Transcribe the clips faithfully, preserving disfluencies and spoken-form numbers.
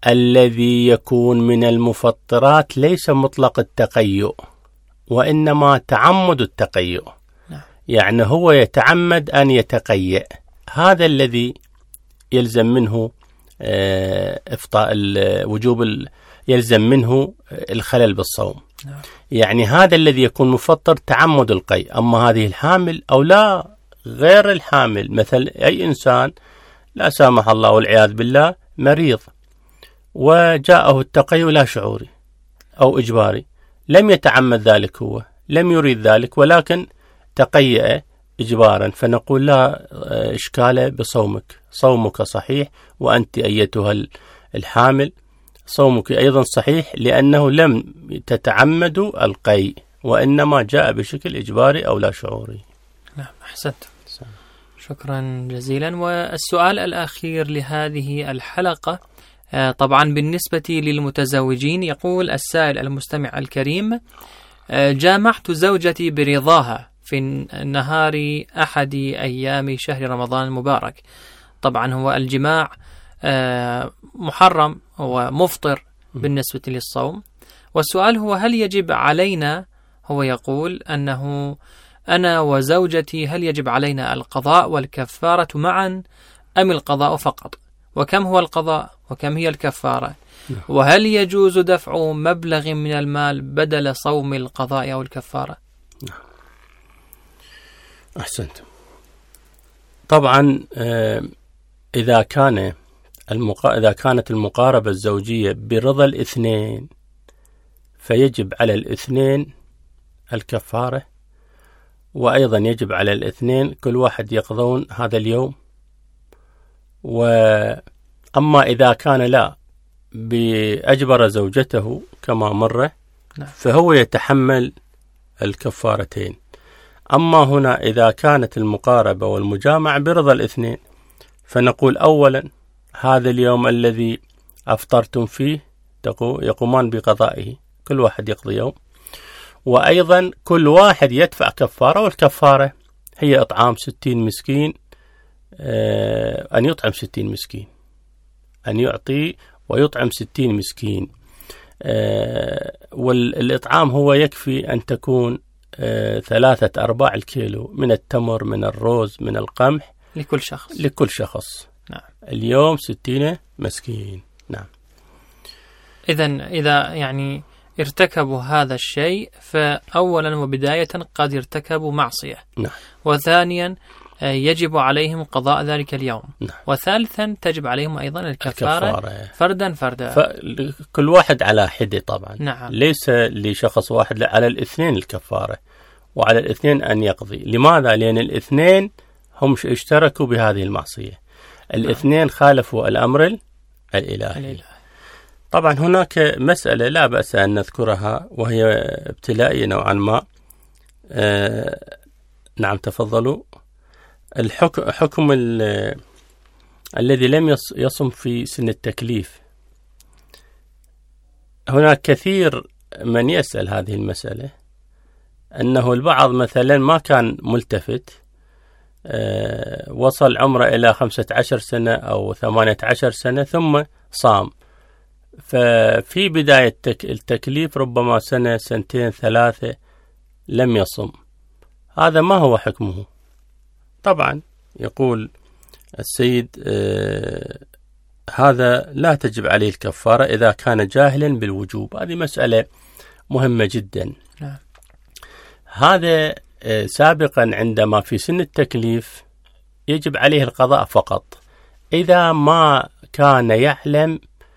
الذي يكون من المفطرات ليس مطلق التقيؤ، وإنما تعمد التقيؤ. نعم. يعني هو يتعمد أن يتقيأ، هذا الذي يلزم منه إفطاء وجوب يلزم منه الخلل بالصوم. نعم. يعني هذا الذي يكون مفطر تعمد القيء. أما هذه الحامل أو لا غير الحامل، مثل أي إنسان لا سامح الله والعياذ بالله مريض وجاءه التقيؤ لا شعوري أو إجباري، لم يتعمد ذلك، هو لم يريد ذلك ولكن تقيأ إجبارا، فنقول لا إشكال بصومك، صومك صحيح، وأنت أيتها الحامل صومك أيضا صحيح، لأنه لم تتعمد القيء وإنما جاء بشكل إجباري أو لا شعوري. نعم، أحسنت، شكرا جزيلا. والسؤال الأخير لهذه الحلقة طبعا بالنسبة للمتزوجين، يقول السائل المستمع الكريم: جامعت زوجتي برضاها في نهار أحد أيام شهر رمضان المبارك. طبعا هو الجماع محرم ومفطر بالنسبة للصوم، والسؤال هو هل يجب علينا، هو يقول أنه أنا وزوجتي هل يجب علينا القضاء والكفارة معا أم القضاء فقط؟ وكم هو القضاء وكم هي الكفارة؟ وهل يجوز دفع مبلغ من المال بدل صوم القضاء أو الكفارة؟ أحسنت. طبعا إذا كان المقا... إذا كانت المقاربة الزوجية برضا الاثنين فيجب على الاثنين الكفارة، وأيضا يجب على الاثنين كل واحد يقضون هذا اليوم. وأما إذا كان لا بأجبر زوجته كما مر فهو يتحمل الكفارتين. أما هنا إذا كانت المقاربة والمجامعة برضا الاثنين فنقول أولا هذا اليوم الذي أفطرتم فيه يقومان بقضائه، كل واحد يقضي يوم، وأيضا كل واحد يدفع كفارة، والكفارة هي إطعام ستين مسكين، آه أن يطعم ستين مسكين، أن يعطي ويطعم ستين مسكين. آه والإطعام هو يكفي أن تكون آه ثلاثة أرباع الكيلو من التمر، من الرز، من القمح لكل شخص لكل شخص. نعم. اليوم ستين مسكين. نعم. إذن إذا يعني ارتكبوا هذا الشيء فأولا وبداية قد ارتكبوا معصية. نعم. وثانيا يجب عليهم قضاء ذلك اليوم. نعم. وثالثا تجب عليهم أيضا الكفارة, الكفارة. فردا فردا، كل واحد على حدة طبعا. نعم. ليس لشخص واحد، لا، على الاثنين الكفارة، وعلى الاثنين أن يقضي. لماذا؟ لأن الاثنين هم اشتركوا بهذه المعصية، الاثنين خالفوا الأمر الإلهي. الإلهي. طبعا هناك مسألة لا بأس أن نذكرها وهي ابتلائية نوعا ما. آه نعم، تفضلوا. الحكم حكم الذي لم يصم في سن التكليف. هناك كثير من يسأل هذه المسألة، أنه البعض مثلا ما كان ملتفت، آه وصل عمره إلى خمسة عشر سنة أو ثمانية عشر سنة ثم صام، ففي بداية التكليف ربما سنة سنتين ثلاثة لم يصم. هذا ما هو حكمه؟ طبعا يقول السيد آه هذا لا تجب عليه الكفارة إذا كان جاهلا بالوجوب. هذه مسألة مهمة جدا. نعم. هذا آه سابقا عندما في سن التكليف يجب عليه القضاء فقط إذا ما كان يعلم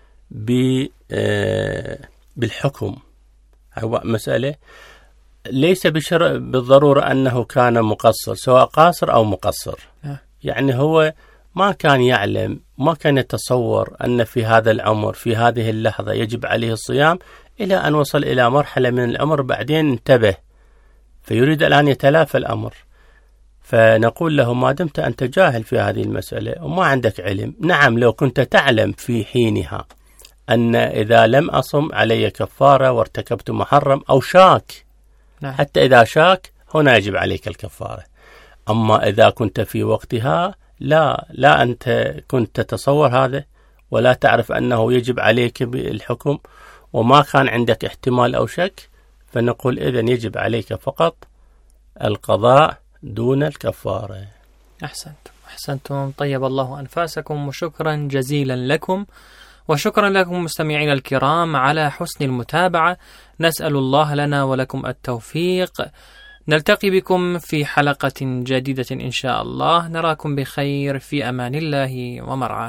بالحكم. هو مسألة ليس بشر بالضرورة أنه كان مقصر، سواء قاصر أو مقصر. يعني هو ما كان يعلم، ما كان يتصور أن في هذا العمر في هذه اللحظة يجب عليه الصيام، إلى أن وصل إلى مرحلة من العمر بعدين انتبه فيريد الآن يتلافى الأمر. فنقول له ما دمت أنت جاهل في هذه المسألة وما عندك علم، نعم لو كنت تعلم في حينها أن إذا لم أصم علي كفارة وارتكبت محرم أو شاك، نعم. حتى إذا شاك هنا يجب عليك الكفارة. أما إذا كنت في وقتها لا لا أنت كنت تتصور هذا ولا تعرف أنه يجب عليك بالحكم وما كان عندك احتمال أو شك، فنقول إذن يجب عليك فقط القضاء دون الكفارة. أحسنتم أحسنتم طيب الله أنفاسكم، وشكرا جزيلا لكم، وشكرا لكم مستمعين الكرام على حسن المتابعة. نسأل الله لنا ولكم التوفيق. نلتقي بكم في حلقة جديدة إن شاء الله. نراكم بخير في أمان الله ومرعاه.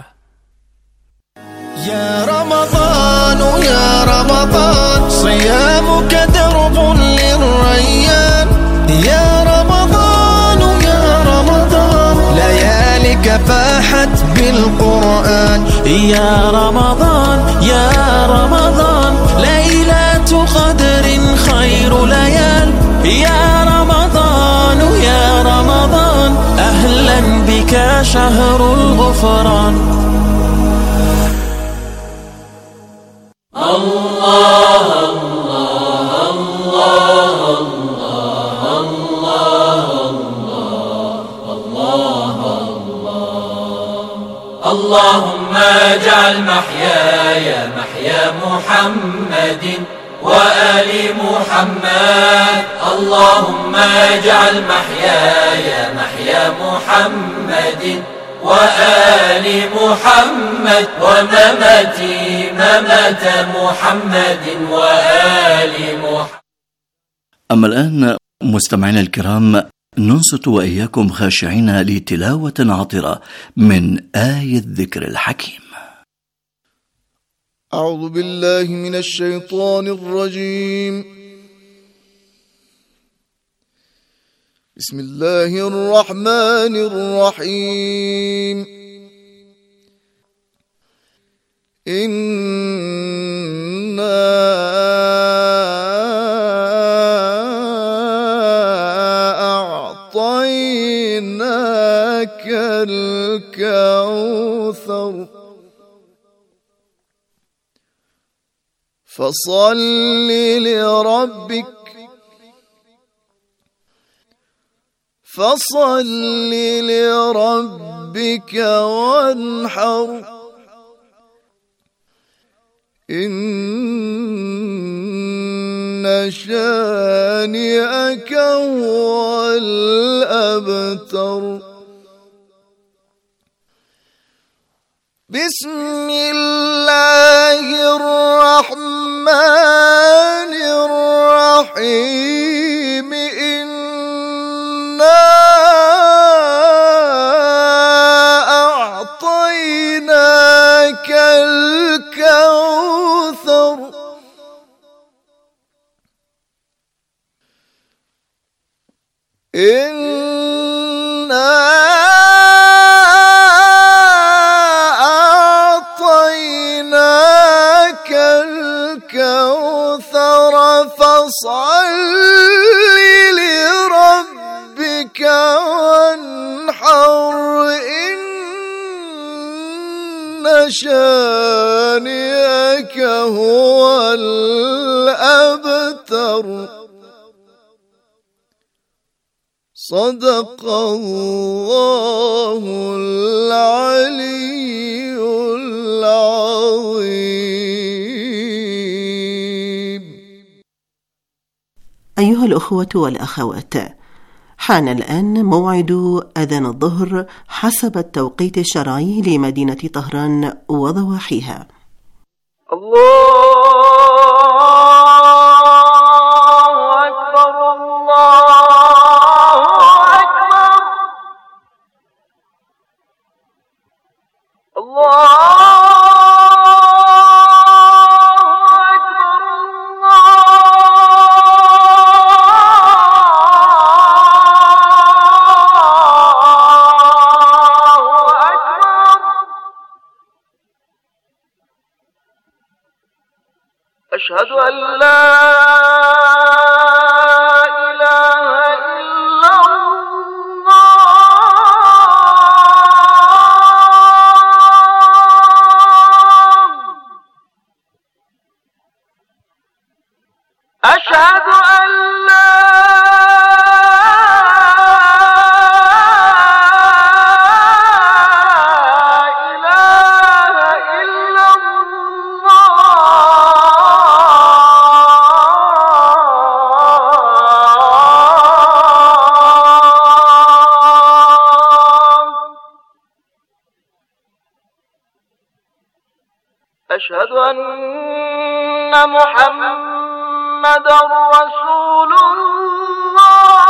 يا رمضان يا رمضان صيامك درب للريان، يا رمضان يا رمضان لياليك فاحت بالقرآن، يا رمضان يا رمضان ليلة قدر خير ليال، يا رمضان يا رمضان أهلا بك شهر الغفران. الله الله الله الله الله الله الله اللهم اجعل محياي محيا محمد وآل محمد، اللهم اجعل محياي محيا محمد وآل محمد، ومماتي ممات محمد وآل محمد. أما الآن مستمعينا الكرام ننصت وإياكم خاشعين لتلاوة عطرة من آية الذكر الحكيم. أعوذ بالله من الشيطان الرجيم. بسم الله الرحمن الرحيم. إنا أعطيناك الكوثر فصل لربك فصل لربك وانحر، إن شانئك هو الأبتر. بسم الله الرحمن الرحيم. إنا أعطيناك الكوثر إنا أعطيناك الكوثر فصل لربك وانحر، إن شانئك هو الأبتر. صدق الله العلي العظيم. أيها الأخوة والأخوات، حان الآن موعد أذان الظهر حسب التوقيت الشرعي لمدينة طهران وضواحيها. الله أكبر الله أكبر الله أشهد أن لا إله إلا الله، أشهد أن لا إله إلا أشهد أن محمدًا رسول الله.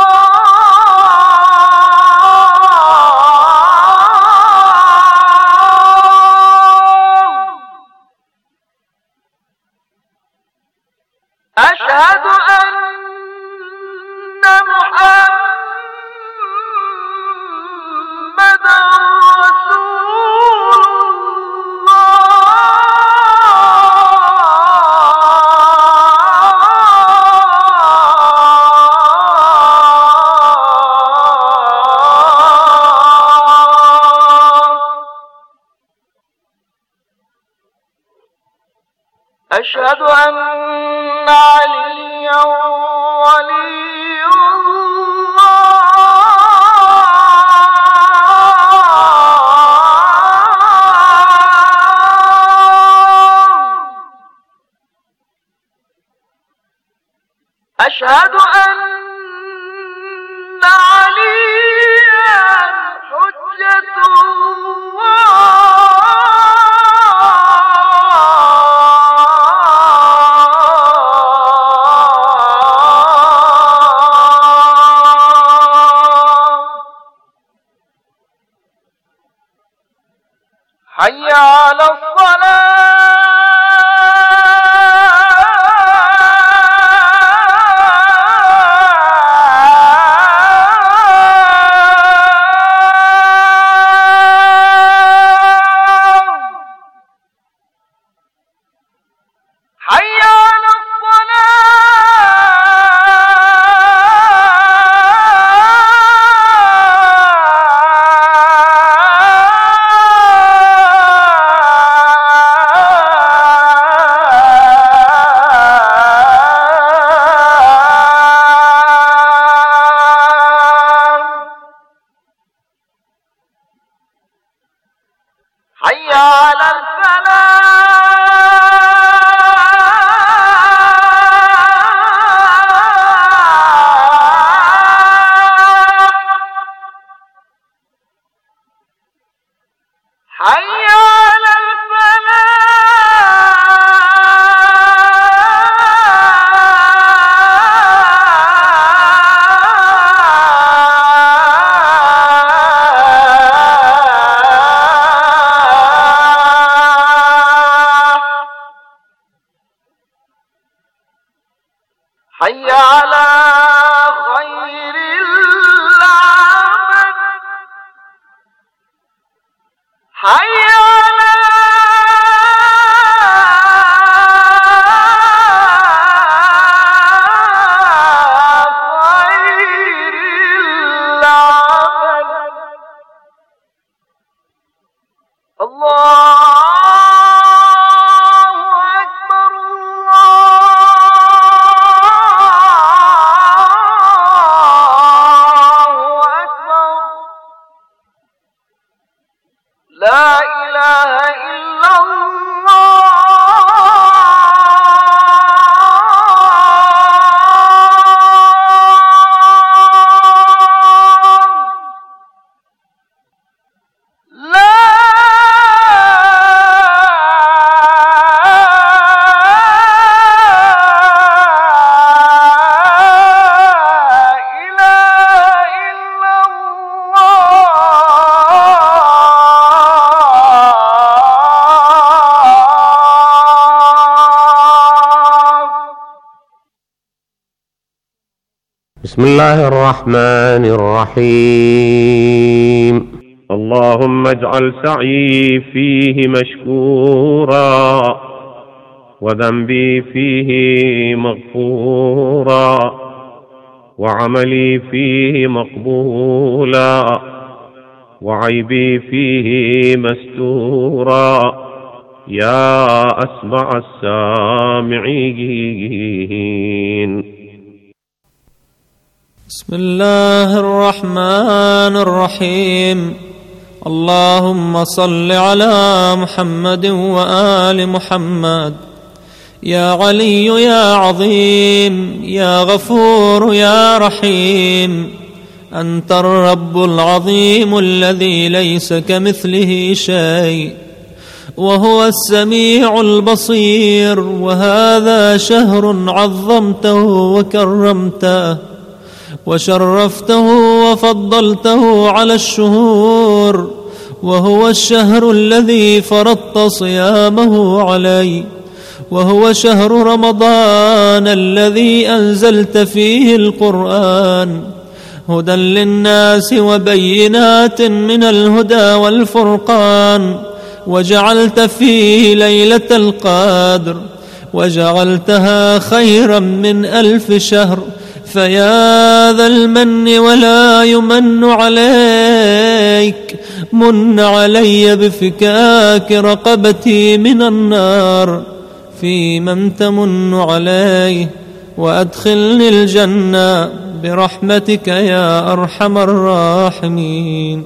أشهد أن محمدًا رسول الله. أشهد أن عليا ولي الله. أشهد أن عليا حجة الله. حي على الصلاة. حي على حي على الفلاح. حي على حي على خير العمل. حي على خير العمل. الله لا إله إلا الله. لا بسم الله الرحمن الرحيم. اللهم اجعل سعي فيه مشكورا وذنبي فيه مغفورا وعملي فيه مقبولا وعيبي فيه مستورا يا أسمع السامعين. بسم الله الرحمن الرحيم. اللهم صل على محمد وآل محمد. يا علي يا عظيم يا غفور يا رحيم، أنت الرب العظيم الذي ليس كمثله شيء، وهو السميع البصير. وهذا شهر عظمته وكرمته وشرفته وفضلته على الشهور، وهو الشهر الذي فرضت صيامه علي، وهو شهر رمضان الذي أنزلت فيه القرآن هدى للناس وبينات من الهدى والفرقان، وجعلت فيه ليلة القدر وجعلتها خيرا من ألف شهر. فيا ذا المن ولا يمن عليك، من علي بفكاك رقبتي من النار في من تمن عليه، وأدخلني الجنة برحمتك يا أرحم الراحمين.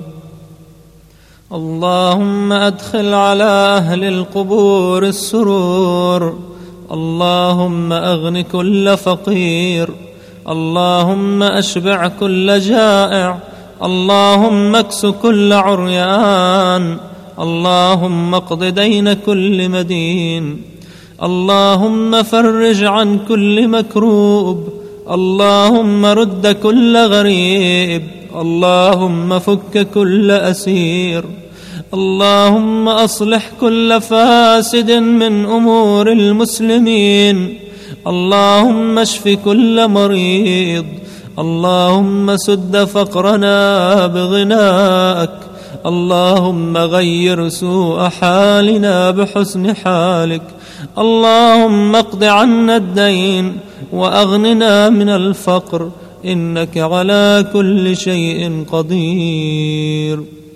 اللهم أدخل على أهل القبور السرور، اللهم أغن كل فقير، اللهم أشبع كل جائع، اللهم اكس كل عريان، اللهم اقض دين كل مدين، اللهم فرج عن كل مكروب، اللهم رد كل غريب، اللهم فك كل أسير، اللهم أصلح كل فاسد من أمور المسلمين، اللهم اشف كل مريض، اللهم سد فقرنا بغنائك، اللهم غير سوء حالنا بحسن حالك، اللهم اقض عنا الدين وأغننا من الفقر، إنك على كل شيء قدير.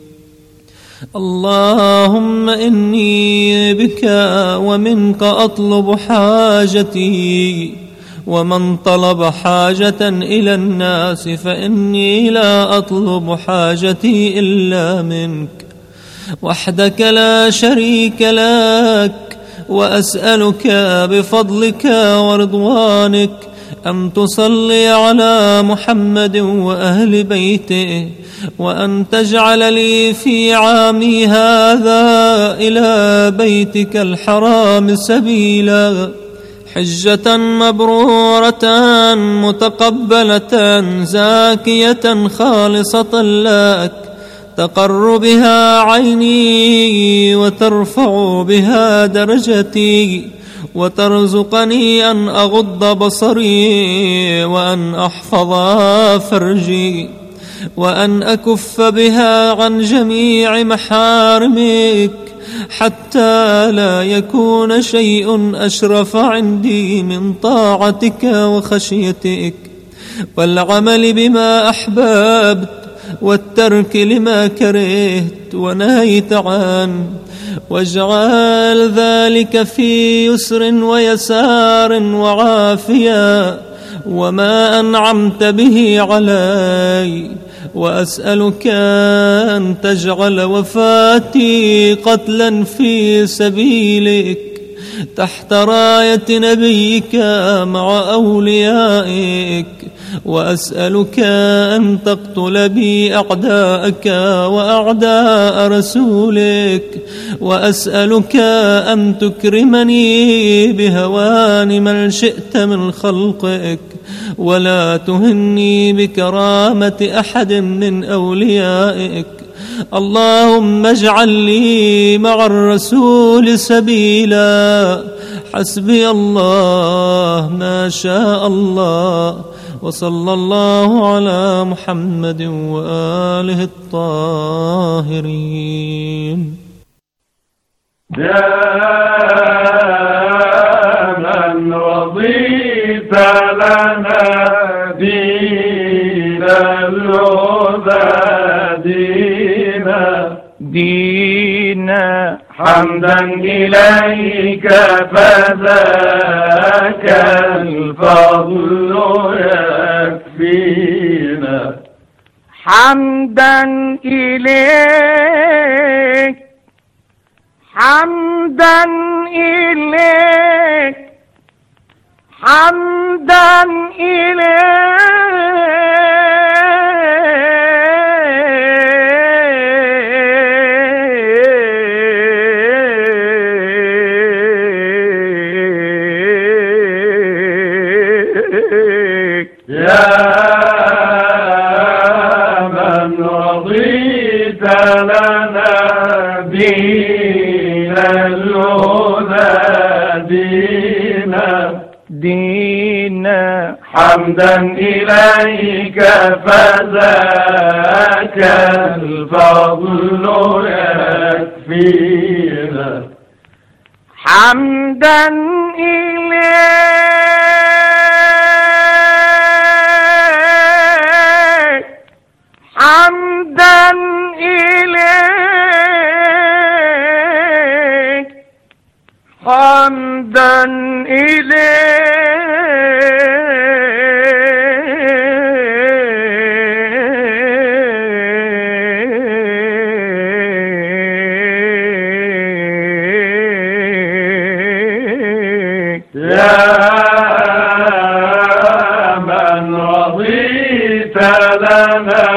اللهم إني بك ومنك أطلب حاجتي، ومن طلب حاجة إلى الناس فإني لا أطلب حاجتي إلا منك وحدك لا شريك لك، وأسألك بفضلك ورضوانك أن تصلي على محمد وأهل بيته، وأن تجعل لي في عامي هذا إلى بيتك الحرام سبيلا، حجة مبرورة متقبلة زاكية خالصة لك، تقر بها عيني وترفع بها درجتي، وترزقني أن أغض بصري، وأن أحفظ فرجي، وأن أكف بها عن جميع محارمك، حتى لا يكون شيء أشرف عندي من طاعتك وخشيتك، والعمل بما أحببت، والترك لما كرهت ونهيت عنه، واجعل ذلك في يسر ويسار وعافية وما أنعمت به علي، وأسألك أن تجعل وفاتي قتلا في سبيلك تحت راية نبيك مع أوليائك، وأسألك أن تقتل بي أعداءك وأعداء رسولك، وأسألك أن تكرمني بهوان من شئت من خلقك، ولا تهني بكرامة أحد من أوليائك. اللهم اجعل لي مع الرسول سبيلا، حسبي الله ما شاء الله، وصلى الله على محمد وآله الطاهرين. يا من رضيت لنا دين الهدى دينا دينا حمدا إليك فذاك الفضل يكفينا، حمدا إليك حمدا إليك حمدا إليك دينا دينا حمدا إليك فذاك الفضل يكفينا حمدا إليك حمدا إليك حمدا إليك لنا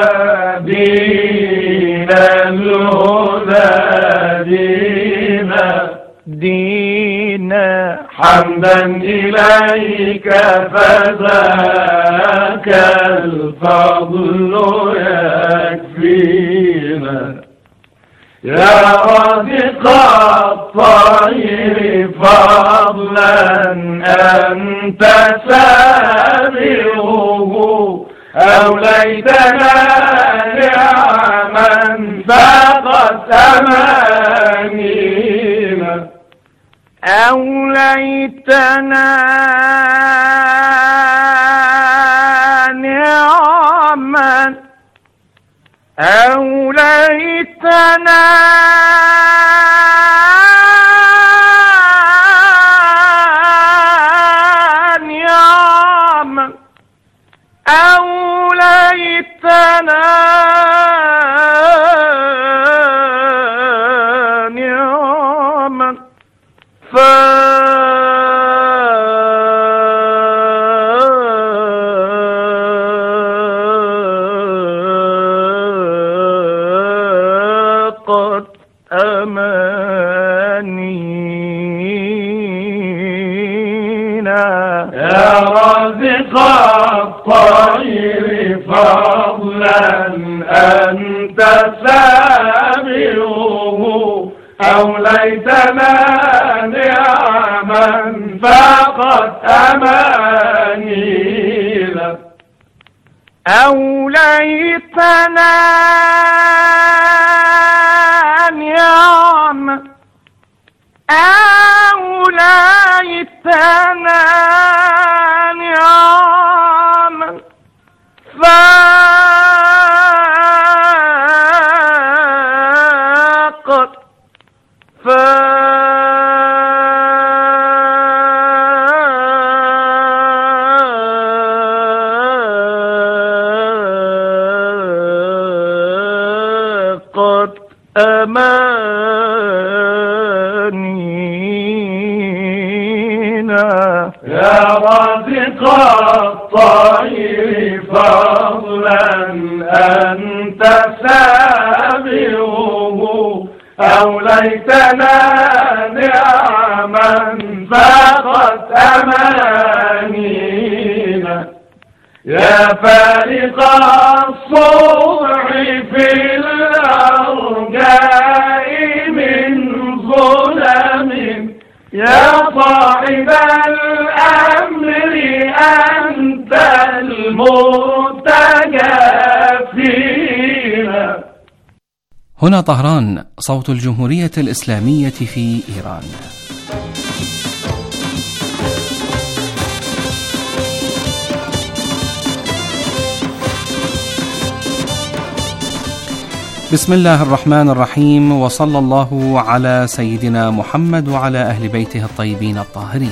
دين الهدى دينا دينا حمدا إليك فذاك الفضل يكفينا يا رازق الطير فضلا أنت سابغه أوليتنا نعما فقد أمانينا أوليتنا نعما أوليتنا نعما أوليتنا نعما فقد أمانينا يا رازق الطير فضلا أنت سابغه أوليتنا نعما فقد أمانينا أوليتنا نعما أوليتنا نعما فقد فقد أمانينا يا رازق الطير فضلا أنت سابغه أوليتنا نعما فقد أمانينا يا فارق الصبح في الأرجاء من ظلم يا صاحب الأمر أنت المرتجى فينا. هنا طهران، صوت الجمهورية الإسلامية في إيران. بسم الله الرحمن الرحيم، وصلى الله على سيدنا محمد وعلى أهل بيته الطيبين الطاهرين.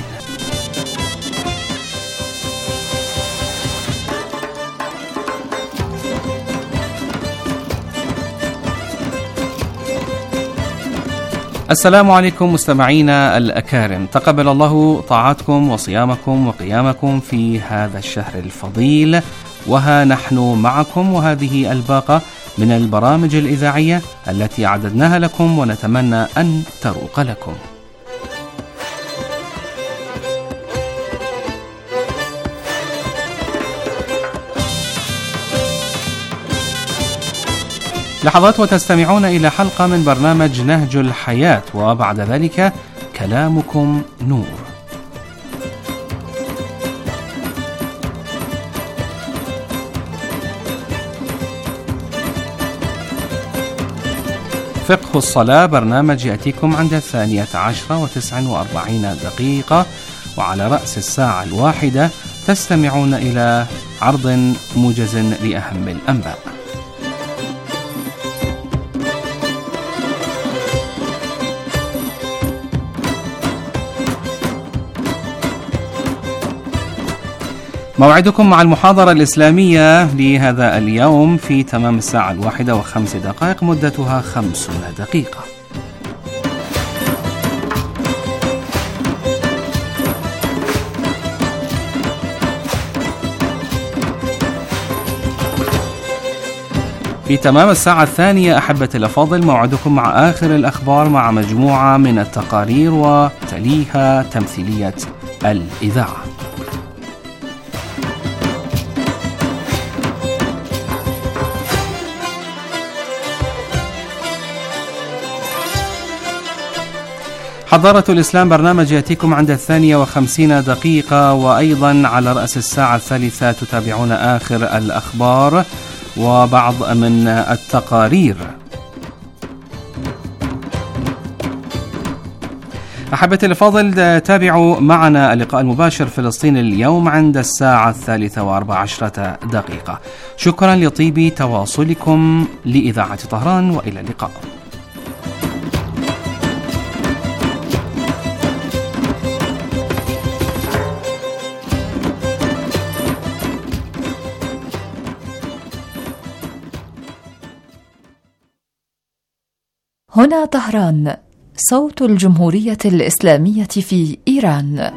السلام عليكم مستمعينا الأكارم، تقبل الله طاعتكم وصيامكم وقيامكم في هذا الشهر الفضيل، وها نحن معكم وهذه الباقة من البرامج الإذاعية التي أعددناها لكم ونتمنى أن تروق لكم. لحظات وتستمعون إلى حلقة من برنامج نهج الحياة، وبعد ذلك كلامكم نور. فقه الصلاة، برنامج يأتيكم عند الثانية عشرة وتسع وأربعين دقيقة، وعلى رأس الساعة الواحدة تستمعون إلى عرض موجز لأهم الأنباء. موعدكم مع المحاضرة الإسلامية لهذا اليوم في تمام الساعة الواحدة وخمس دقائق، مدتها خمسون دقيقة. في تمام الساعة الثانية أحبتي الأفاضل موعدكم مع آخر الأخبار مع مجموعة من التقارير وتليها تمثيلية الإذاعة. حضارة الإسلام برنامج يأتيكم عند الثانية وخمسين دقيقة، وأيضا على رأس الساعة الثالثة تتابعون آخر الأخبار وبعض من التقارير. أحبتي الفاضل، تابعوا معنا اللقاء المباشر فلسطين اليوم عند الساعة الثالثة وأربع عشرة دقيقة. شكرا لطيب تواصلكم لإذاعة طهران، وإلى اللقاء. هنا طهران، صوت الجمهورية الإسلامية في إيران.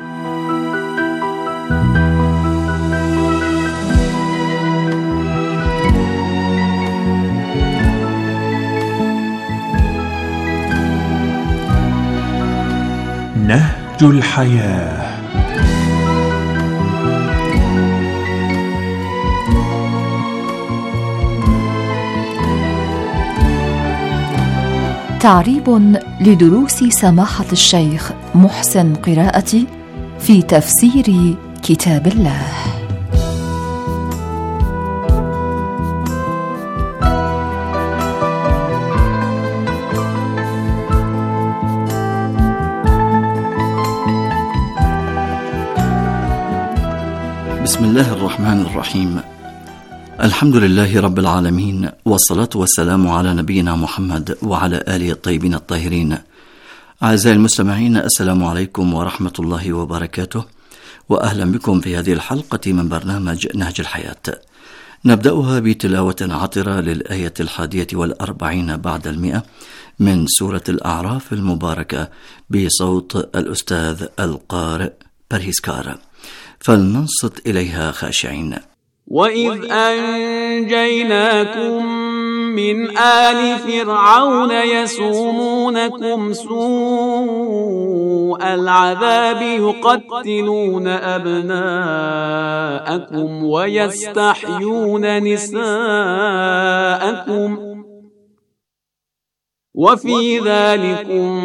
نهج الحياة. تعريب لدروس سماحة الشيخ محسن قراءتي في تفسير كتاب الله. بسم الله الرحمن الرحيم. الحمد لله رب العالمين، والصلاة والسلام على نبينا محمد وعلى آله الطيبين الطاهرين. أعزائي المستمعين، السلام عليكم ورحمة الله وبركاته، وأهلا بكم في هذه الحلقة من برنامج نهج الحياة. نبدأها بتلاوة عطرة للآية الحادية والأربعين بعد المئة من سورة الأعراف المباركة بصوت الأستاذ القارئ برهيسكار، فلننصت إليها خاشعين. وَإِذْ أَنْجَيْنَاكُمْ مِنْ آلِ فِرْعَوْنَ يَسُومُونَكُمْ سُوءَ الْعَذَابِ يُقَتِّلُونَ أَبْنَاءَكُمْ وَيَسْتَحْيُونَ نِسَاءَكُمْ وَفِي ذَلِكُمْ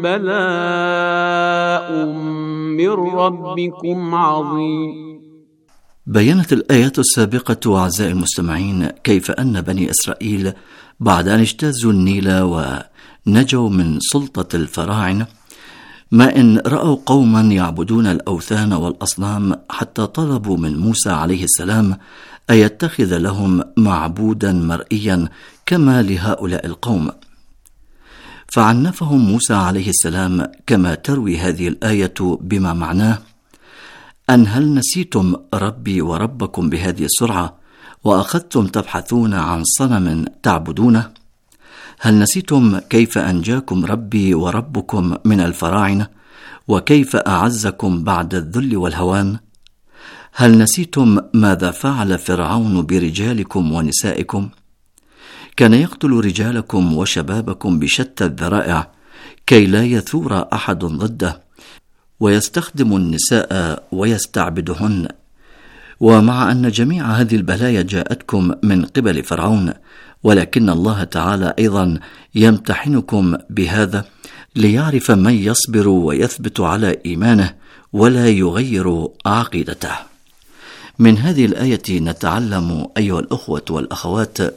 بَلَاءٌ مِّن رَّبِّكُمْ عَظِيمٌ. بيّنت الآية السابقة أعزائي المستمعين كيف أن بني إسرائيل بعد أن اجتازوا النيل ونجوا من سلطة الفراعنة، ما إن رأوا قوما يعبدون الأوثان والأصنام حتى طلبوا من موسى عليه السلام أن يتخذ لهم معبودا مرئيا كما لهؤلاء القوم، فعنفهم موسى عليه السلام كما تروي هذه الآية بما معناه: أن هل نسيتم ربي وربكم بهذه السرعة وأخذتم تبحثون عن صنم تعبدونه؟ هل نسيتم كيف أنجاكم ربي وربكم من الفراعنة وكيف أعزكم بعد الذل والهوان؟ هل نسيتم ماذا فعل فرعون برجالكم ونسائكم؟ كان يقتل رجالكم وشبابكم بشتى الذرائع كي لا يثور أحد ضده، ويستخدم النساء ويستعبدهن. ومع أن جميع هذه البلايا جاءتكم من قبل فرعون، ولكن الله تعالى أيضا يمتحنكم بهذا ليعرف من يصبر ويثبت على إيمانه ولا يغير عقيدته. من هذه الآية نتعلم أيها الأخوة والأخوات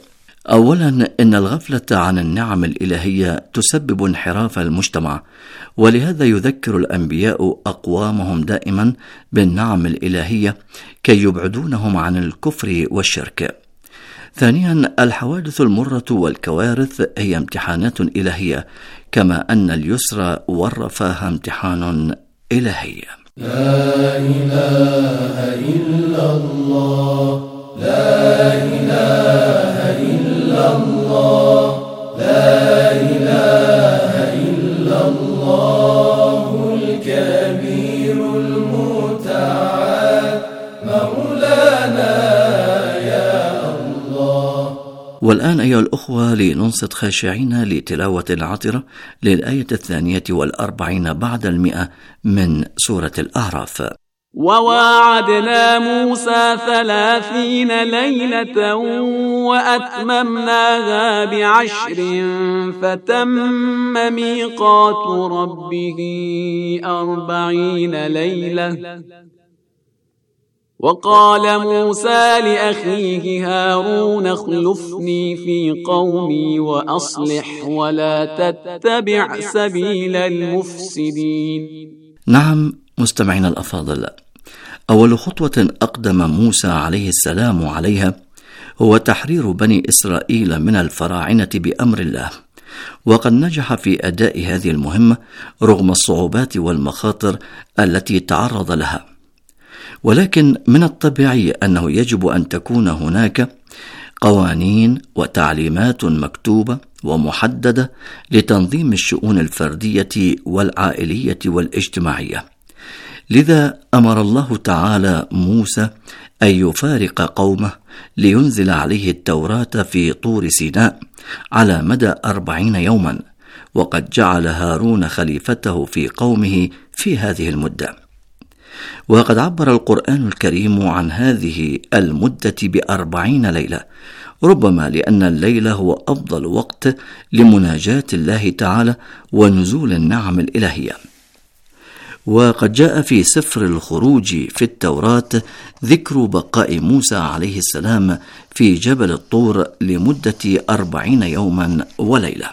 أولا، إن الغفلة عن النعم الإلهية تسبب انحراف المجتمع، ولهذا يذكر الأنبياء أقوامهم دائما بالنعم الإلهية كي يبعدونهم عن الكفر والشرك. ثانيا، الحوادث المرة والكوارث هي امتحانات إلهية، كما أن اليسر والرفاه امتحان إلهي. لا إله إلا الله، لا إله إلا الله، لا إله إلا الله الكبير المتعال مولانا يا الله. والآن أيها الأخوة لننصت خاشعين لتلاوة العطرة للآية الثانية والأربعين بعد المئة من سورة الأعراف. وواعدنا موسى ثلاثين ليلة وأتممناها بعشر فتم ميقات ربه أربعين ليلة. وقال موسى لأخيه هارون اخلفني في قومي وأصلح ولا تتبع سبيل المفسدين. نعم مستمعين الأفاضل، أول خطوة أقدم موسى عليه السلام عليها هو تحرير بني إسرائيل من الفراعنة بأمر الله، وقد نجح في أداء هذه المهمة رغم الصعوبات والمخاطر التي تعرض لها. ولكن من الطبيعي أنه يجب أن تكون هناك قوانين وتعليمات مكتوبة ومحددة لتنظيم الشؤون الفردية والعائلية والاجتماعية. لذا أمر الله تعالى موسى أن يفارق قومه لينزل عليه التوراة في طور سيناء على مدى أربعين يوما، وقد جعل هارون خليفته في قومه في هذه المدة. وقد عبر القرآن الكريم عن هذه المدة بأربعين ليلة، ربما لأن الليل هو أفضل وقت لمناجاة الله تعالى ونزول النعم الإلهية. وقد جاء في سفر الخروج في التوراة ذكر بقاء موسى عليه السلام في جبل الطور لمدة أربعين يوما وليلة.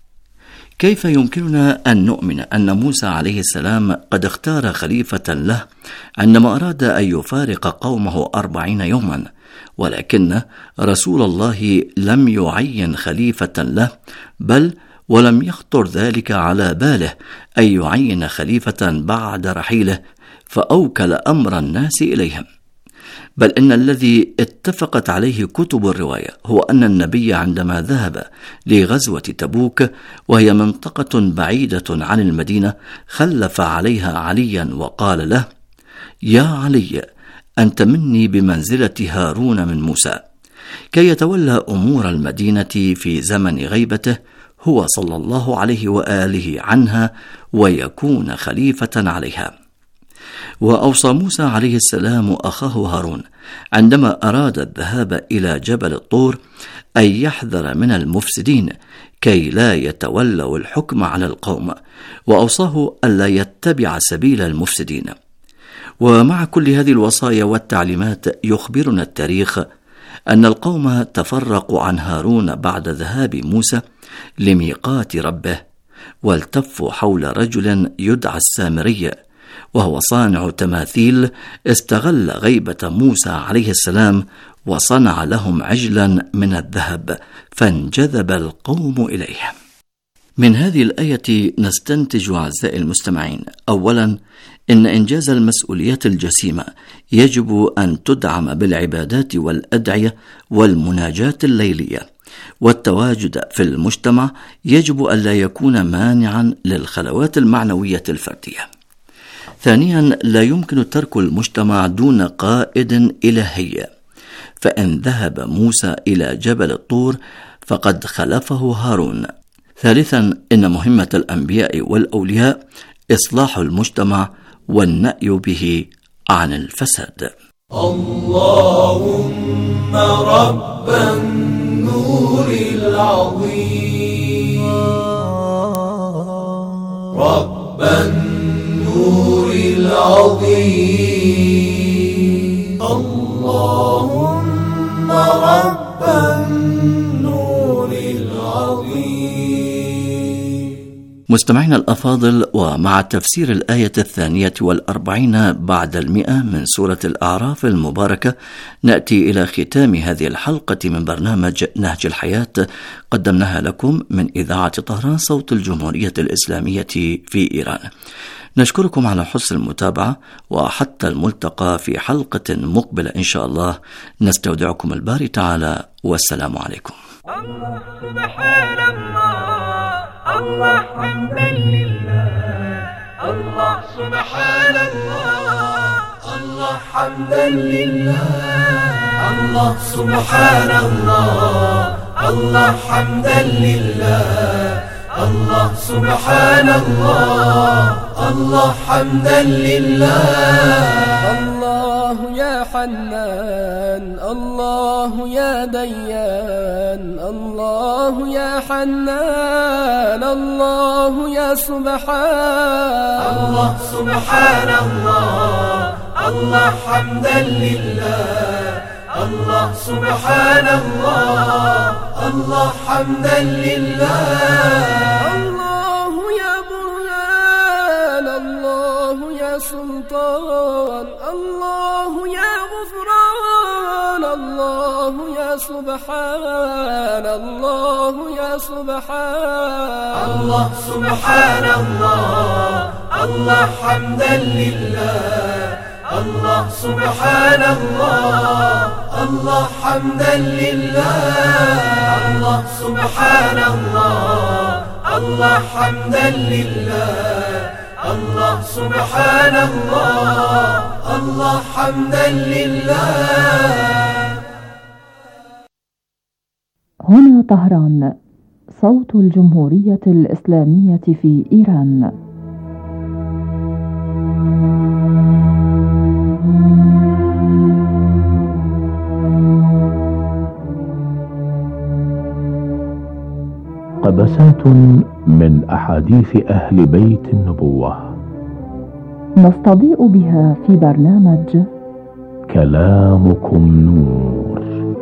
كيف يمكننا أن نؤمن أن موسى عليه السلام قد اختار خليفة له عندما أراد أن يفارق قومه أربعين يوما، ولكن رسول الله لم يعين خليفة له، بل ولم يخطر ذلك على باله أن يعين خليفة بعد رحيله، فأوكل أمر الناس إليهم. بل إن الذي اتفقت عليه كتب الرواية هو أن النبي عندما ذهب لغزوة تبوك وهي منطقة بعيدة عن المدينة خلف عليها عليا وقال له: يا علي، أنت مني بمنزلة هارون من موسى، كي يتولى أمور المدينة في زمن غيبته هو صلى الله عليه وآله عنها ويكون خليفة عليها. وأوصى موسى عليه السلام أخاه هارون عندما أراد الذهاب إلى جبل الطور أن يحذر من المفسدين كي لا يتولوا الحكم على القوم، وأوصاه ألا يتبع سبيل المفسدين. ومع كل هذه الوصايا والتعليمات يخبرنا التاريخ أن القوم تفرقوا عن هارون بعد ذهاب موسى لميقات ربه، والتفوا حول رجل يدعى السامري، وهو صانع تماثيل استغل غيبة موسى عليه السلام وصنع لهم عجلا من الذهب، فانجذب القوم إليه. من هذه الآية نستنتج أعزائي المستمعين: أولا، إن إنجاز المسؤوليات الجسيمة يجب أن تدعم بالعبادات والأدعية والمناجاة الليلية، والتواجد في المجتمع يجب أن لا يكون مانعا للخلوات المعنوية الفردية. ثانيا، لا يمكن ترك المجتمع دون قائد إلهي، فإن ذهب موسى إلى جبل الطور فقد خلفه هارون. ثالثا، إن مهمة الأنبياء والأولياء إصلاح المجتمع والنأي به عن الفساد. اللهم رب النور العظيم، رب النور العظيم، اللهم رب النور مستمعينا الأفاضل، ومع تفسير الآية الثانية والأربعين بعد المئة من سورة الأعراف المباركة، نأتي إلى ختام هذه الحلقة من برنامج نهج الحياة، قدمناها لكم من إذاعة طهران صوت الجمهورية الإسلامية في إيران. نشكركم على حسن المتابعة، وحتى الملتقى في حلقة مقبلة إن شاء الله، نستودعكم الباري تعالى، والسلام عليكم. الله سبحان الله، الله حمدا لله، الله سبحان الله، الله حمدا لله، الله سبحان الله، الله حمدا لله، الله سبحان الله، الله حمدا لله. الله يا حنان، الله يا ديان، الله يا حنان، الله يا سبحان، الله سبحان الله، الله حمدا لله، الله سبحان الله، الله حمدا لله. الله يا برهان، الله يا سلطان، الله يا غفران، الله يا سبحان، الله يا سبحان، الله سبحان الله، الله حمدا لله، الله سبحان الله، الله حمدا لله، الله سبحان الله، الله حمدا لله، الله سبحان الله، الله حمدا لله. هنا طهران، صوت الجمهورية الإسلامية في إيران. قبسات من أحاديث أهل بيت النبوة نستضيء بها في برنامج كلامكم نور.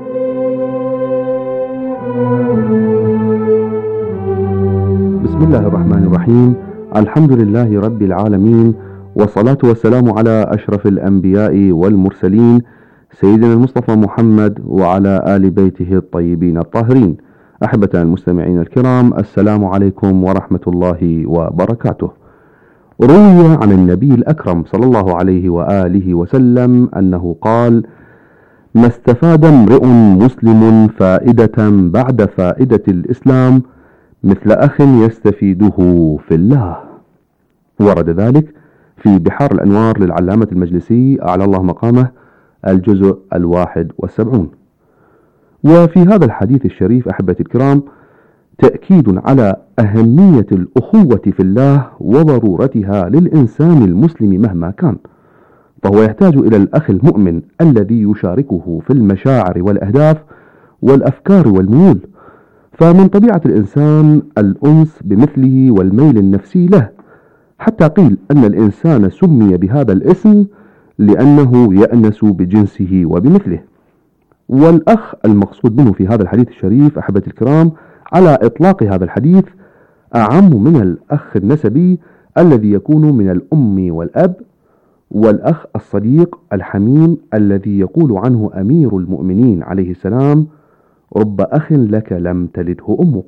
بسم الله الرحمن الرحيم، الحمد لله رب العالمين، والصلاة والسلام على أشرف الأنبياء والمرسلين سيدنا المصطفى محمد وعلى آل بيته الطيبين الطاهرين. أحبة المستمعين الكرام، السلام عليكم ورحمة الله وبركاته. روي عن النبي الأكرم صلى الله عليه وآله وسلم أنه قال: ما استفاد امرئ مسلم فائدة بعد فائدة الإسلام مثل أخ يستفيده في الله. ورد ذلك في بحار الأنوار للعلامة المجلسي أعلى الله مقامه، الجزء الواحد والسبعون. وفي هذا الحديث الشريف أحبتي الكرام تأكيد على أهمية الأخوة في الله وضرورتها للإنسان المسلم مهما كان، فهو يحتاج إلى الأخ المؤمن الذي يشاركه في المشاعر والأهداف والأفكار والميول، فمن طبيعة الإنسان الأنس بمثله والميل النفسي له، حتى قيل أن الإنسان سمي بهذا الاسم لأنه يأنس بجنسه وبمثله. والأخ المقصود منه في هذا الحديث الشريف أحبتي الكرام على إطلاق هذا الحديث أعم من الأخ النسبي الذي يكون من الأم والأب، والأخ الصديق الحميم الذي يقول عنه أمير المؤمنين عليه السلام: رب أخ لك لم تلده أمك.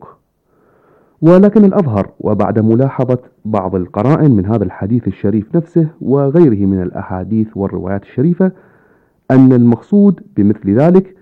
ولكن الأظهر وبعد ملاحظة بعض القرائن من هذا الحديث الشريف نفسه وغيره من الأحاديث والروايات الشريفة أن المقصود بمثل ذلك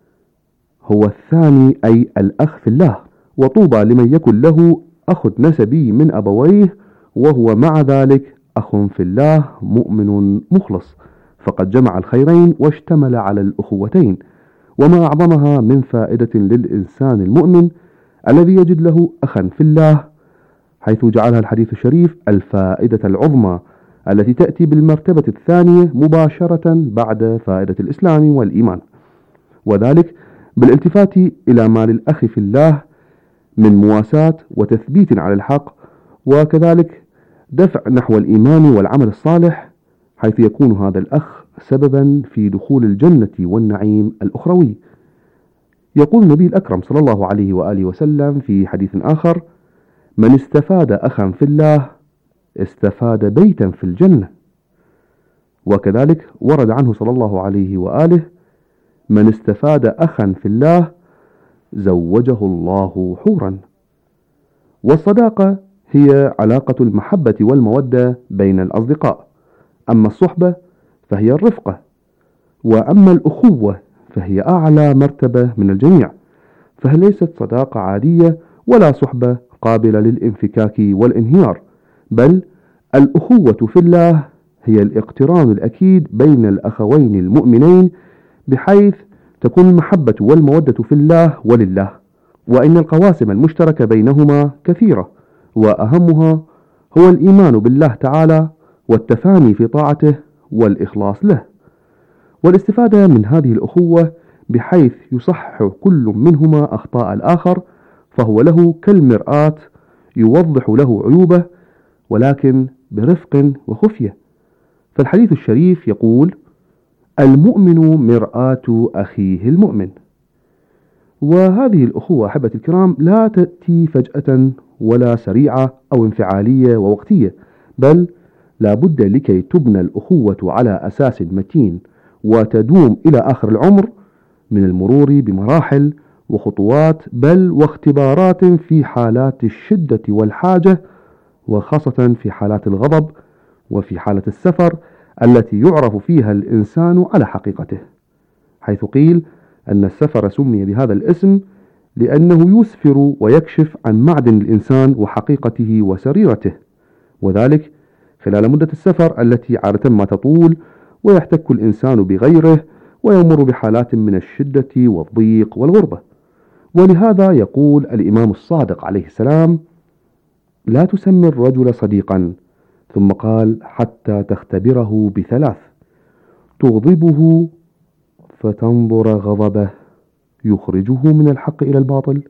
هو الثاني، أي الأخ في الله. وطوبى لمن يكن له أخ نسبي من أبويه وهو مع ذلك أخ في الله مؤمن مخلص، فقد جمع الخيرين واشتمل على الأخوتين. وما أعظمها من فائدة للإنسان المؤمن الذي يجد له أخا في الله، حيث جعلها الحديث الشريف الفائدة العظمى التي تأتي بالمرتبة الثانية مباشرة بعد فائدة الإسلام والإيمان، وذلك بالالتفات إلى ما للأخ في الله من مواساة وتثبيت على الحق، وكذلك دفع نحو الإيمان والعمل الصالح، حيث يكون هذا الأخ سببا في دخول الجنة والنعيم الأخروي. يقول النبي الأكرم صلى الله عليه وآله وسلم في حديث آخر: من استفاد أخا في الله استفاد بيتا في الجنة. وكذلك ورد عنه صلى الله عليه وآله: من استفاد أخا في الله زوجه الله حورا. والصداقة هي علاقة المحبة والمودة بين الأصدقاء، أما الصحبة فهي الرفقة، وأما الأخوة فهي أعلى مرتبة من الجميع، فهي ليست صداقة عادية ولا صحبة قابلة للانفكاك والانهيار، بل الأخوة في الله هي الاقتران الأكيد بين الأخوين المؤمنين، بحيث تكون المحبة والمودة في الله ولله. وإن القواسم المشتركة بينهما كثيرة، وأهمها هو الإيمان بالله تعالى والتفاني في طاعته والإخلاص له، والاستفادة من هذه الأخوة بحيث يصحح كل منهما أخطاء الآخر، فهو له كالمرآة يوضح له عيوبه، ولكن برفق وخفية. فالحديث الشريف يقول: المؤمن مرآة أخيه المؤمن. وهذه الأخوة أحبة الكرام لا تأتي فجأة ولا سريعة أو انفعالية ووقتية، بل لا بد لكي تبنى الأخوة على أساس متين وتدوم إلى آخر العمر من المرور بمراحل وخطوات، بل واختبارات في حالات الشدة والحاجة، وخاصة في حالات الغضب وفي حالة السفر التي يعرف فيها الإنسان على حقيقته، حيث قيل أن السفر سمي بهذا الاسم لأنه يسفر ويكشف عن معدن الإنسان وحقيقته وسريرته، وذلك خلال مدة السفر التي عادة ما تطول، ويحتك الإنسان بغيره ويمر بحالات من الشدة والضيق والغربة. ولهذا يقول الإمام الصادق عليه السلام: لا تسمي الرجل صديقا، ثم قال: حتى تختبره بثلاث: تغضبه فتنظر غضبه يخرجه من الحق إلى الباطل،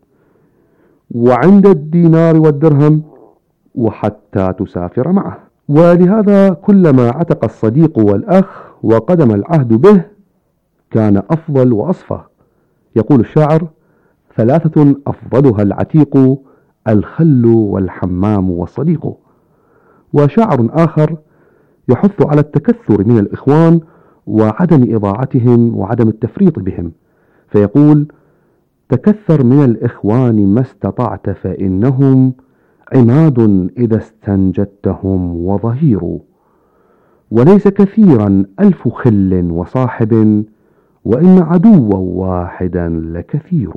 وعند الدينار والدرهم، وحتى تسافر معه. ولهذا كلما عتق الصديق والأخ وقدم العهد به كان أفضل وأصفى. يقول الشاعر: ثلاثة أفضلها العتيق، الخل والحمام والصديق. وشاعر آخر يحث على التكثر من الإخوان وعدم إضاعتهم وعدم التفريط بهم، فيقول: تكثر من الإخوان ما استطعت، فإنهم عماد إذا استنجدتهم وظهير، وليس كثيرا ألف خل وصاحب، وإن عدوا واحدا لكثير.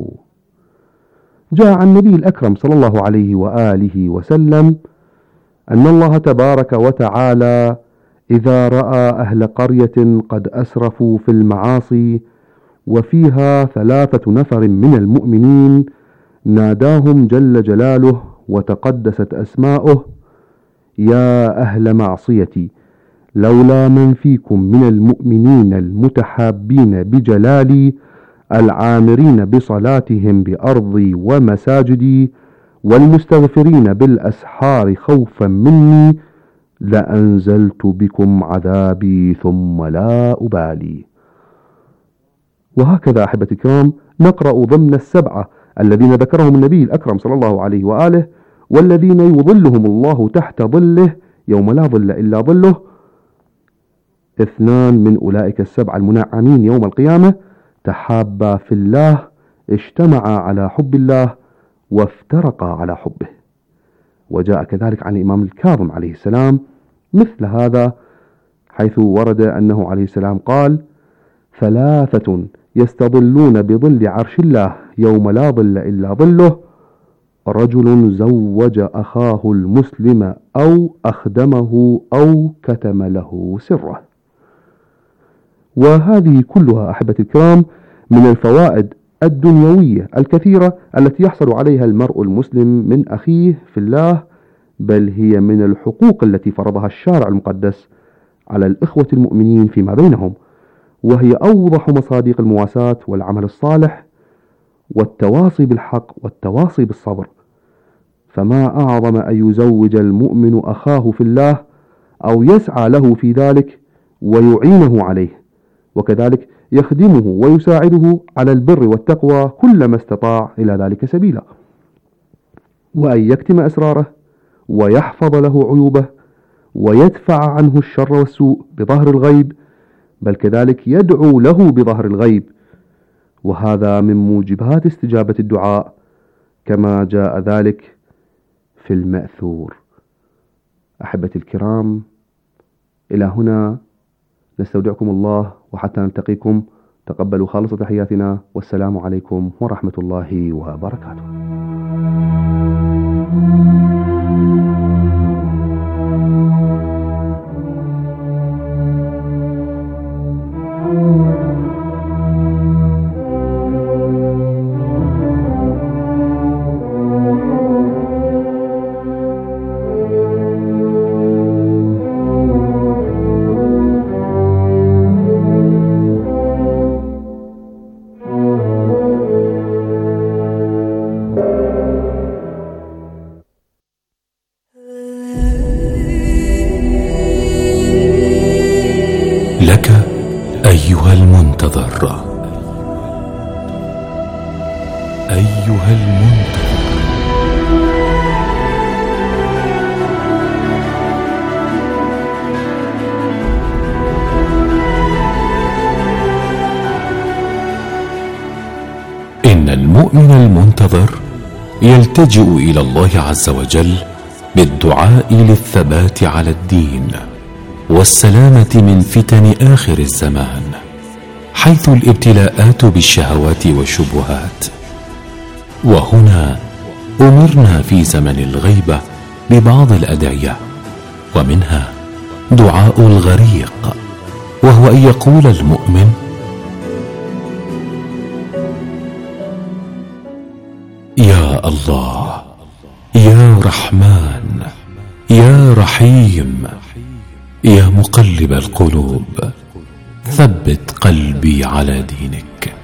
جاء عن النبي الأكرم صلى الله عليه وآله وسلم أن الله تبارك وتعالى إذا رأى أهل قرية قد أسرفوا في المعاصي وفيها ثلاثة نفر من المؤمنين ناداهم جل جلاله وتقدست أسماؤه: يا أهل معصيتي، لولا من فيكم من المؤمنين المتحابين بجلالي العامرين بصلاتهم بأرضي ومساجدي والمستغفرين بالأسحار خوفا مني لأنزلت بكم عذابي ثم لا أبالي. وهكذا أحبة الكرام نقرأ ضمن السبعة الذين ذكرهم النبي الأكرم صلى الله عليه وآله، والذين يظلهم الله تحت ظله يوم لا ظل إلا ظله: اثنان من أولئك السبع المنعمين يوم القيامة تحابا في الله، اجتمعا على حب الله وافترقا على حبه. وجاء كذلك عن الإمام الكاظم عليه السلام مثل هذا، حيث ورد أنه عليه السلام قال: ثلاثة يستظلون بظل عرش الله يوم لا ظل إلا ظله: رجل زوج أخاه المسلم أو أخدمه أو كتم له سره. وهذه كلها أحبة الكرام من الفوائد الدنيوية الكثيرة التي يحصل عليها المرء المسلم من أخيه في الله، بل هي من الحقوق التي فرضها الشارع المقدس على الإخوة المؤمنين فيما بينهم، وهي أوضح مصادق المواساة والعمل الصالح والتواصي بالحق والتواصي بالصبر. فما أعظم أن يزوج المؤمن أخاه في الله أو يسعى له في ذلك ويعينه عليه، وكذلك يخدمه ويساعده على البر والتقوى كلما استطاع إلى ذلك سبيلا. وأن يكتم أسراره ويحفظ له عيوبه ويدفع عنه الشر والسوء بظهر الغيب، بل كذلك يدعو له بظهر الغيب، وهذا من موجبات استجابة الدعاء كما جاء ذلك في المأثور. أحبتي الكرام، إلى هنا نستودعكم الله وحتى نلتقيكم تقبلوا خالص تحياتنا، والسلام عليكم ورحمة الله وبركاته. لك أيها المنتظر، أيها المنتظر، إن المؤمن المنتظر يلتجئ إلى الله عز وجل بالدعاء للثبات على الدين والسلامة من فتن آخر الزمان، حيث الابتلاءات بالشهوات والشبهات. وهنا أمرنا في زمن الغيبة ببعض الأدعية، ومنها دعاء الغريق، وهو أن يقول المؤمن: يا الله، يا رحمن، يا رحيم، يا مقلب القلوب، ثبت قلبي على دينك.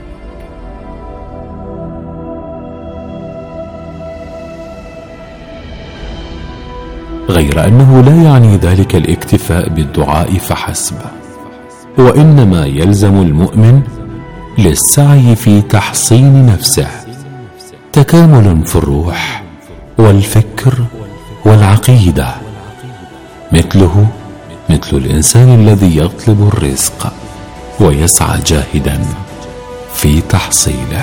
غير أنه لا يعني ذلك الاكتفاء بالدعاء فحسب، وإنما يلزم المؤمن للسعي في تحصين نفسه تكامل في الروح والفكر والعقيدة، مثله مثل الإنسان الذي يطلب الرزق ويسعى جاهدا في تحصيله.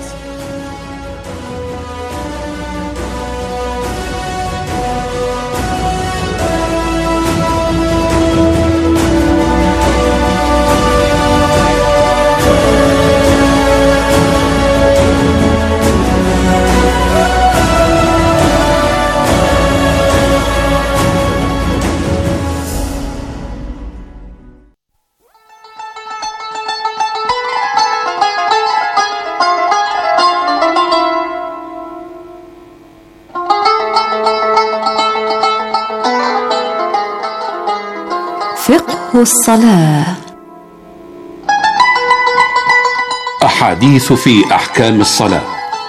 فقه الصلاة. أحاديث في أحكام الصلاة.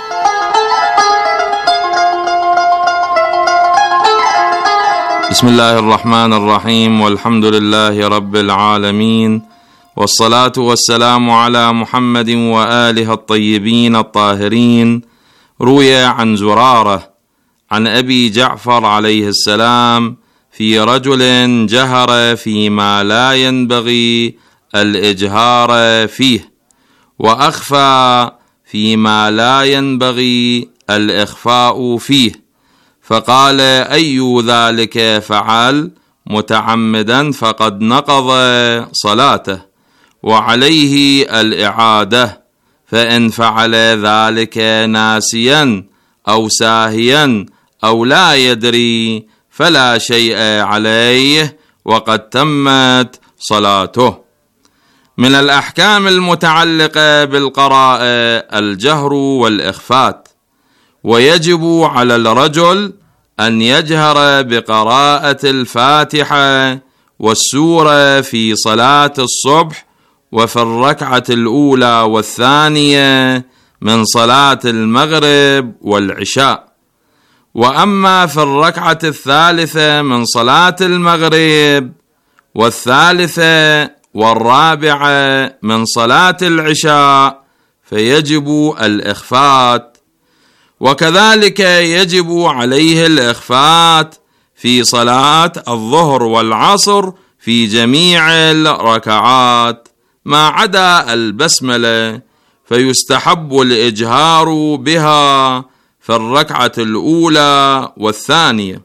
بسم الله الرحمن الرحيم، والحمد لله رب العالمين، والصلاة والسلام على محمد وآله الطيبين الطاهرين. روي عن زرارة عن أبي جعفر عليه السلام في رجل جهر فيما لا ينبغي الإجهار فيه، وأخفى فيما لا ينبغي الإخفاء فيه، فقال: أي ذلك فعل متعمدا فقد نقض صلاته، وعليه الإعادة، فإن فعل ذلك ناسيا أو ساهيا أو لا يدري فلا شيء عليه، وقد تمت صلاته. من الأحكام المتعلقة بالقراءة الجهر والإخفات، ويجب على الرجل أن يجهر بقراءة الفاتحة والسورة في صلاة الصبح وفي الركعة الأولى والثانية من صلاة المغرب والعشاء. وأما في الركعة الثالثة من صلاة المغرب والثالثة والرابعة من صلاة العشاء فيجب الإخفات. وكذلك يجب عليه الإخفات في صلاة الظهر والعصر في جميع الركعات ما عدا البسملة، فيستحب الإجهار بها في الركعة الأولى والثانية،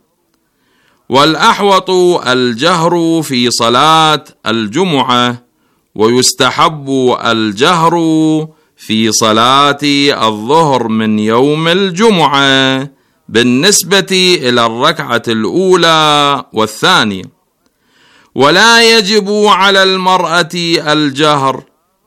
والأحوط الجهر في صلاة الجمعة، ويستحب الجهر في صلاة الظهر من يوم الجمعة بالنسبة إلى الركعة الأولى والثانية. ولا يجب على المرأة الجهر،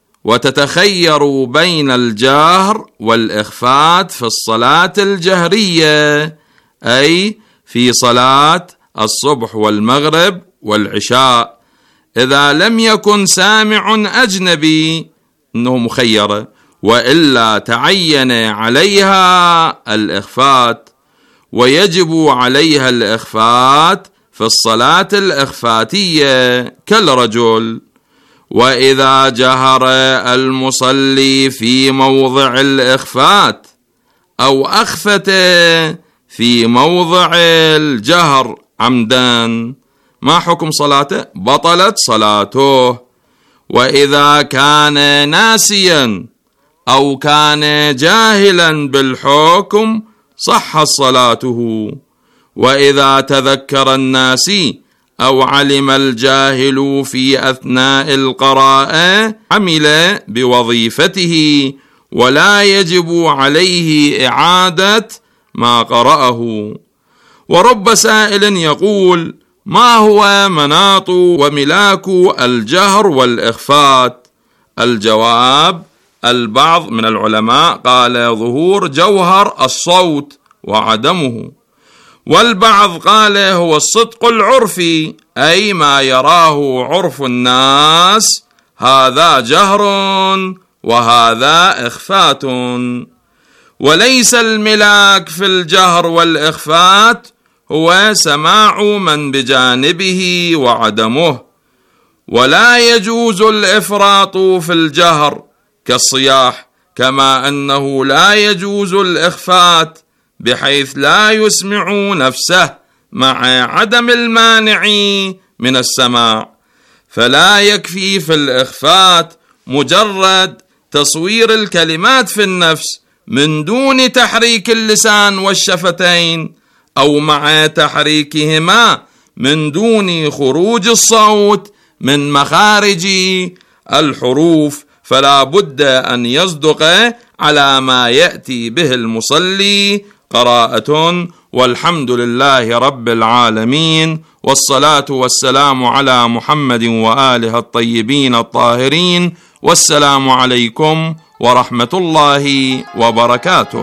وتتخير بين الجهر والإخفات في الصلاة الجهرية، أي في صلاة الصبح والمغرب والعشاء، إذا لم يكن سامع أجنبي إنه مخيرة، وإلا تعين عليها الإخفات، ويجب عليها الإخفات في الصلاة الإخفاتية كالرجل. وإذا جهر المصلي في موضع الإخفات أو أخفت في موضع الجهر عمدان، ما حكم صلاته؟ بطلت صلاته. وإذا كان ناسيا أو كان جاهلا بالحكم صحت صلاته. وإذا تذكر الناسي أو علم الجاهل في أثناء القراءة عمل بوظيفته، ولا يجب عليه إعادة ما قرأه. ورب سائل يقول: ما هو مناط وملاك الجهر والإخفات؟ الجواب: البعض من العلماء قال ظهور جوهر الصوت وعدمه، والبعض قال هو الصدق العرفي، أي ما يراه عرف الناس، هذا جهر وهذا إخفات. وليس الملاك في الجهر والإخفات هو سماع من بجانبه وعدمه. ولا يجوز الإفراط في الجهر كالصياح، كما أنه لا يجوز الإخفات بحيث لا يسمع نفسه مع عدم المانع من السماع. فلا يكفي في الإخفات مجرد تصوير الكلمات في النفس من دون تحريك اللسان والشفتين، أو مع تحريكهما من دون خروج الصوت من مخارج الحروف، فلا بد أن يصدق على ما يأتي به المصلي قراءة. والحمد لله رب العالمين، والصلاة والسلام على محمد وآله الطيبين الطاهرين، والسلام عليكم ورحمة الله وبركاته.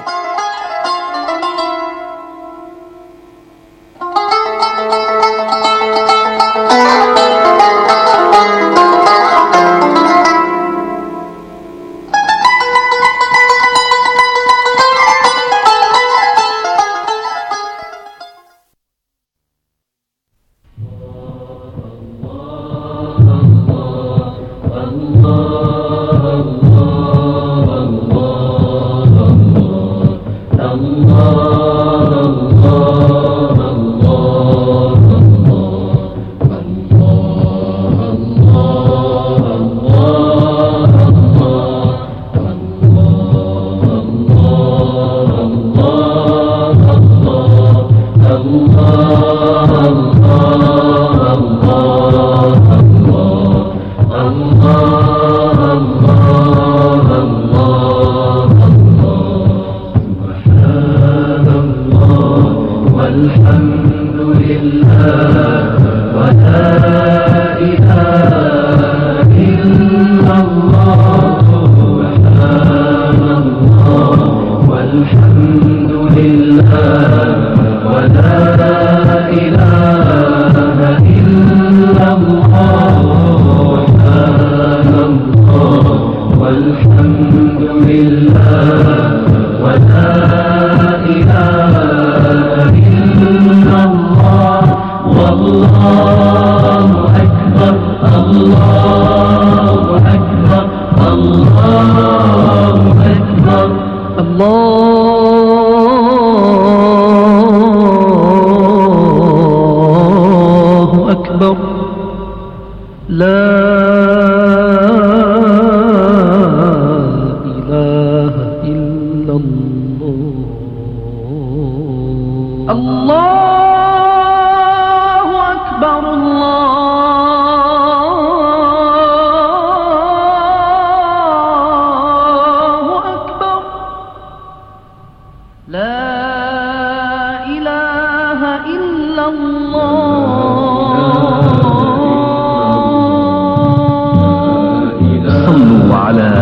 الله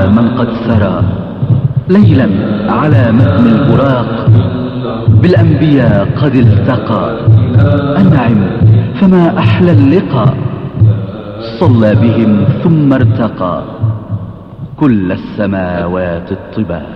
على من قد سرى ليلا على متن البراق بالأنبياء قد التقى أنعم فما أحلى اللقاء صلى بهم ثم ارتقى كل السماوات الطباق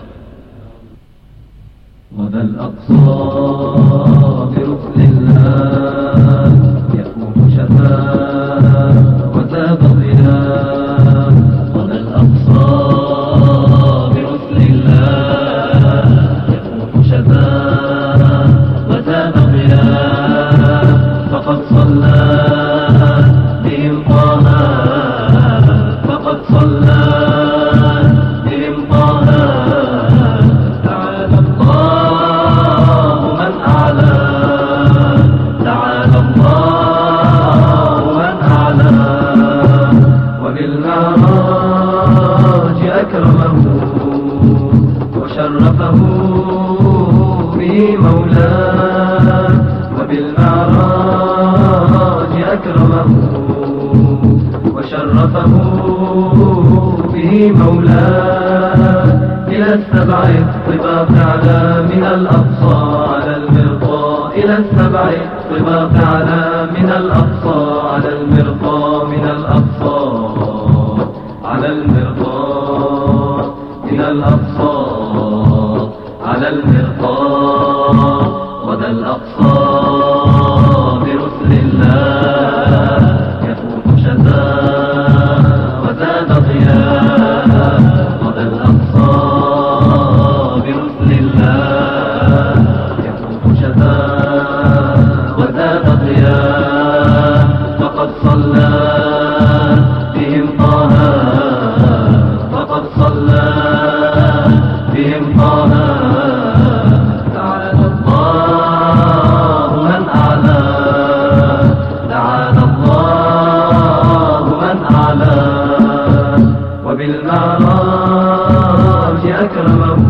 وذا الأقصى برسل الله يكون شفاء وتاب ضياء وذا الأقصى برسل الله يكون شفاء وتاب ضياء فقد صلى بهم طه فقد صلى بهم طه تعالى الله من أعلى تعالى الله من أعلى وبالمعراج أكرمه وشرفه به مولاه وبالمعراج أكرمه وشرفه به مولاه إلى السبع الطباق على من الأقصى على المرقى إلى السبع الطباق على من الأقصى على المرقى من الأقصى على المرقى من الأقصى على المرقى وذا الأقصى برسل الله يفوق شذا وزاد ضياء وذا الأقصى برسل الله يفوق شذا وزاد ضياء فقد صلى بهم طه فقد صلى بهم طه تعالى الله من أعلى تعالى الله من أعلى وبالمعراج أكرمه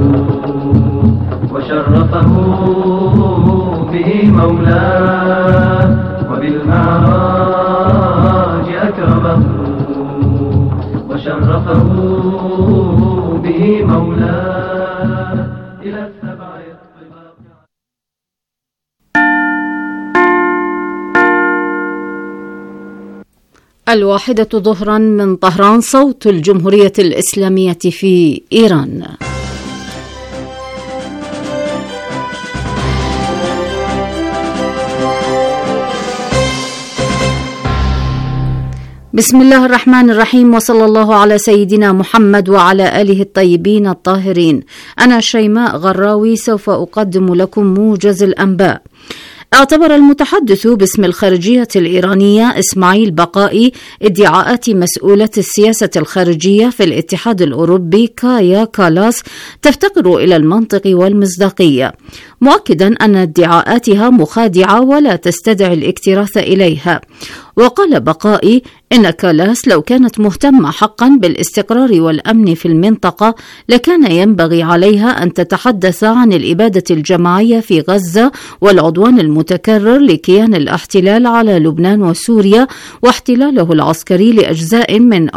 وشرفه به مولاه وبالمعراج أكرمه وشرفه به مولاه إلى السبع الواحدة ظهرا من طهران، صوت الجمهورية الإسلامية في إيران. بسم الله الرحمن الرحيم، وصلى الله على سيدنا محمد وعلى آله الطيبين الطاهرين. أنا شيماء غراوي، سوف أقدم لكم موجز الأنباء. اعتبر المتحدث باسم الخارجية الإيرانية إسماعيل بقائي ادعاءات مسؤولة السياسة الخارجية في الاتحاد الأوروبي كايا كالاس تفتقر إلى المنطق والمصداقية، مؤكدا أن ادعاءاتها مخادعة ولا تستدعي الاكتراث إليها. وقال بقائي إن كالاس لو كانت مهتمة حقا بالاستقرار والأمن في المنطقة لكان ينبغي عليها أن تتحدث عن الإبادة الجماعية في غزة والعدوان المتكرر لكيان الاحتلال على لبنان وسوريا واحتلاله العسكري لأجزاء من